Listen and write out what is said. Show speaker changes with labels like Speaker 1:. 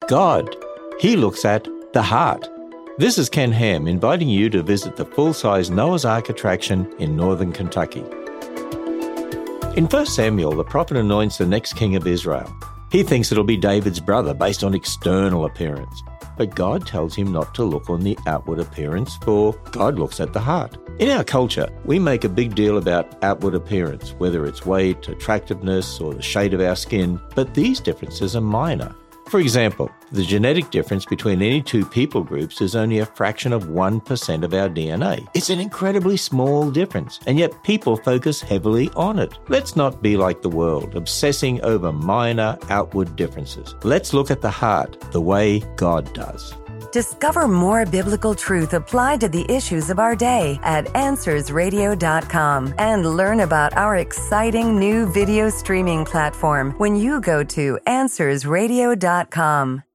Speaker 1: God. He looks at the heart. This is Ken Ham inviting you to visit the full-size Noah's Ark attraction in northern Kentucky. In 1 Samuel, the prophet anoints the next king of Israel. He thinks it'll be David's brother based on external appearance. But God tells him not to look on the outward appearance, for God looks at the heart. In our culture, we make a big deal about outward appearance, whether it's weight, attractiveness, or the shade of our skin, but these differences are minor. For example, the genetic difference between any two people groups is only a fraction of 1% of our DNA. It's an incredibly small difference, and yet people focus heavily on it. Let's not be like the world, obsessing over minor outward differences. Let's look at the heart the way God does.
Speaker 2: Discover more biblical truth applied to the issues of our day at AnswersRadio.com and learn about our exciting new video streaming platform when you go to AnswersRadio.com.